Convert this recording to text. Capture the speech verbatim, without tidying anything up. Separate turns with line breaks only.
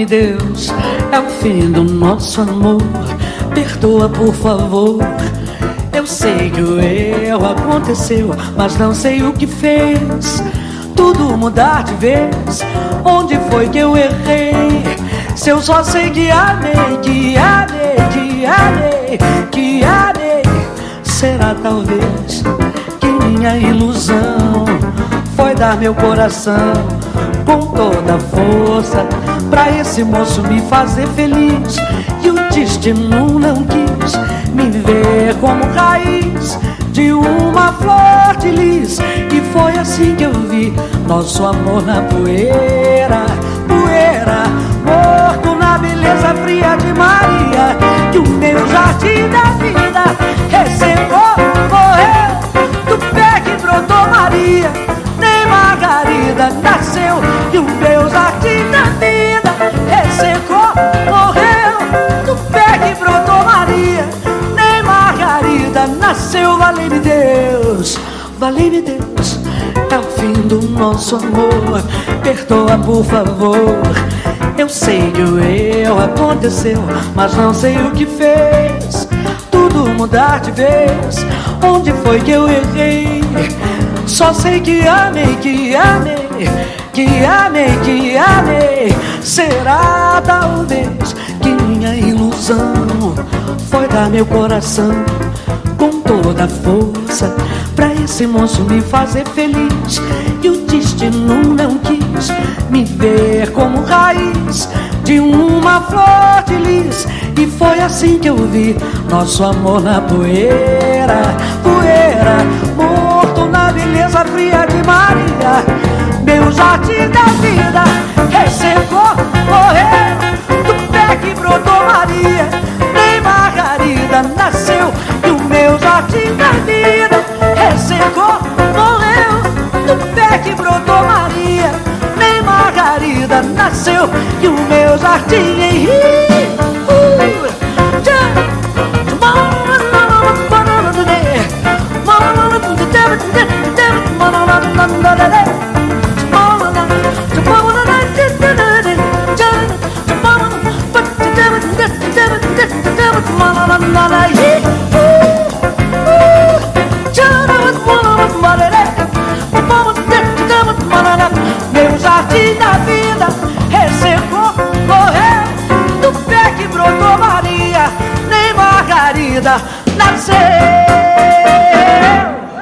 Valei-me Deus, é o fim do nosso amor. Perdoa, por favor. Eu sei que o erro aconteceu, mas não sei o que fez tudo mudar de vez. Onde foi que eu errei? Se eu só sei que amei, que amei, que amei, que amei. Será talvez que minha ilusão foi dar meu coração com toda a força pra esse moço me fazer feliz. E o destino não quis me ver como raiz de uma flor de lis. E foi assim que eu vi nosso amor na poeira, poeira, morto na beleza fria de Maria. Que o meu jardim da vida recebeu, morreu do pé que brotou Maria. Nem Margarida nasceu e o meu jardim da vida ressecou, morreu do pé que brotou Maria. Nem Margarida nasceu. Valei-me Deus, valei-me Deus, é o fim do nosso amor. Perdoa, por favor. Eu sei que o erro aconteceu, mas não sei o que fez tudo mudar de vez. Onde foi que eu errei? Só sei que amei, que amei, que amei, que amei. Será talvez que minha ilusão foi dar meu coração com toda a força pra esse moço me fazer feliz. E o destino não quis me ver como raiz de uma flor de lis. E foi assim que eu vi nosso amor na poeira, poeira, morto na beleza fria de Maria. Meu jardim da vida ressecou, morreu do pé que brotou Maria. Nem Margarida nasceu e o meu jardim da vida ressecou, morreu do pé que brotou Maria. Nem Margarida nasceu e o meu jardim meu jardim da vida ressecou, morreu do pé que brotou Maria. Nem Margarida nasceu.